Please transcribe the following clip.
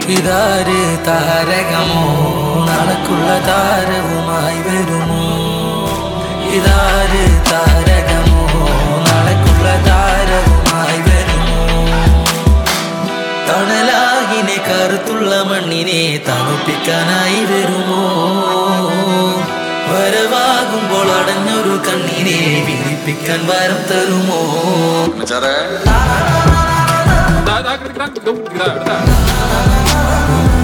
ഇതാര് താരകമോ നാളേക്കുള്ള താരവുമായി വരുമോ? ഇതാര് താരകമോ നാളേക്കുള്ള താരവുമായി വരുമോ? തണലാകിനെ കറുത്തുള്ള മണ്ണിനെ തണുപ്പിക്കാനായി വരുമോ? വരവാകുമ്പോൾ അടഞ്ഞൊരു കണ്ണിനെ വിരിപ്പിക്കാൻ വരം തരുമോ? Da, da, da, da, da, da, da, da, da, da.